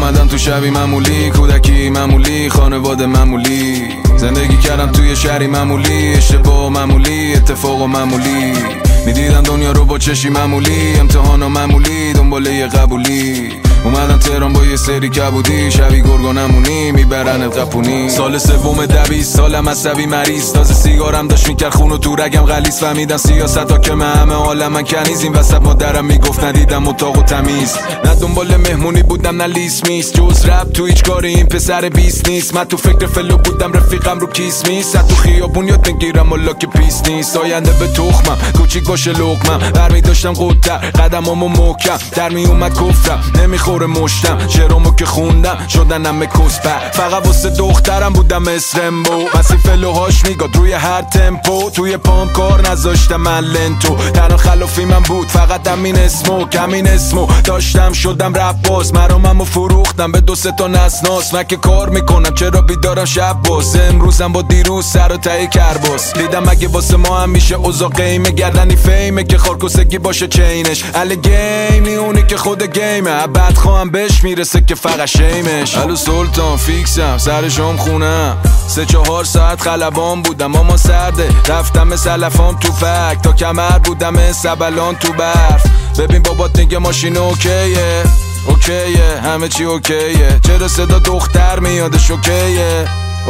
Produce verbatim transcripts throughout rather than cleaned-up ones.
اومدم تو شبی معمولی، کودکی معمولی، خانواده معمولی، زندگی کردم توی شهری معمولی، اشتباه معمولی، اتفاق معمولی، میدیدم دنیا رو با چشی معمولی، امتحانا معمولی، دنبال یه قبولی. اومدم تهران با یه سری کبودی، شبی گرگا نمونی، میبرن قپونی. سال سوم دویست سالم عصبی مریض، تازه سیگارم داشت میکرد خونو تو رگم غلیظ. فهمیدم سیاست ها که من همه عالم من کنیز، این وسط مادرم میگفت ندیدم اتاق و تمیز. نه دنبال مهمونی بودم نه لیست میست، جز رپ تو هیچ کاری این پسر بیست نیست. من تو فکر فلو بودم رفیقم رو کیس میست، تو خیابون یاد نگیرم والا که پیس نیست. آینده به تخمم کوچیک باشه لقمم، برمی داشتم قدتر قدمامو محکم، در می اومد کفتم نمیخوره مشتم، شعرامو که خوندم شدن همه کسبر. فقط واسه دخترم بودم اسرمبو، بسی فلوهاش میگاد روی هر تمپو، توی پام کار نذاشتم من لنتو، تنها خلافی من بود فقط همین اسمو، کمین اسمو داشتم شدم رپ باز. مراممو فروختم به دو سه تا نسناس، من که کار میکنم چرا بیدارم شب باز. امروزم با دیروز سر و ته کرباس، دیدم اگه واسه ما هم میشه اوضاع قیمه، گردنی فیمه که خارکوسگی باشه چینش، ال گیمی اونی که خود گیمه، بعد خواهم بهش میرسه که فقط شیمش. الو سلطان فیکسم سر شام خونم، سه چهار ساعت خلبان بودم اما سرده، رفتم مثل لفام تو فک تا کمر بودم سبلان تو برف. ببین بابات میگه ماشین اوکیه اوکیه همه چی اوکیه، چرا صدا دختر میادش اوکیه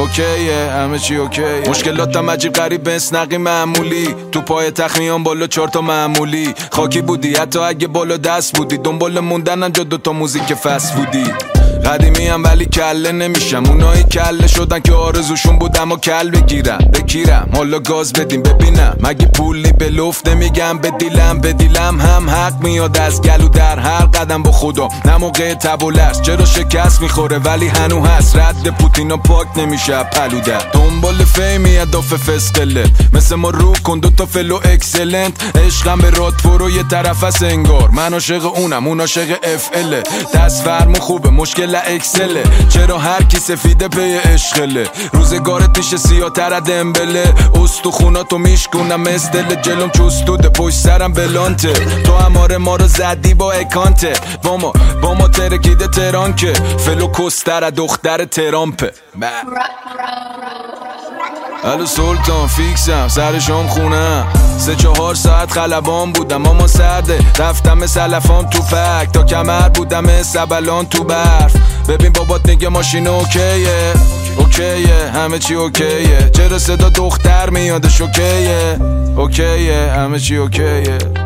اوکیه همه چی اوکیه. مشکلاتم عجیب غریب بسنقی معمولی، تو پای تخمیان بالا چهار تا معمولی، خاکی بودی حتی اگه بالا دست بودی، دنبال موندن انجا دوتا موزیک فست بودی. قدیمی هم ولی کله نمیشم، اونایی کله شدن که آرزوشون بودم و کل بگیرم بگیرم حالا گاز بدیم ببینم مگه پولی به لفت نمیگم، به دیلم به دیلم هم حق میاد از گلو در هر قدم با خدا، نه موقع تبولست چرا شکست میخوره ولی هنو هست، رد پوتینا پاک نمیشه پلوده، دنبال فیمی اضافه فسقله، مثل ما رو کن دوتا فلو اکسلنت، عشقم به رادفورو یه طرف از انگار، من عاشق اونم اون عاشق اف ال، دست فرمو خوبه مشکل اکسله، چرا هر کی سفیده پی عشقله، روزگارت میشه سیاتر از دمبله، استخوناتو میشکنم استل، جلوم چستوده پشت سرم بلانته، تو اماره ما رو زدی با اکانته، با ما با ما ترکیده تران که فلو کستر دختر ترامپه. الو سلطان فیکسم سر شام خونم، سه چهار ساعت خلبان بودم اما سرده، رفتم مثل لفام تو فک تا کمر بودم سبلان تو برف. ببین بابات میگه ماشین اوکیه اوکیه همه چی اوکیه، چرا صدا دختر میادش اوکیه اوکیه همه چی اوکیه.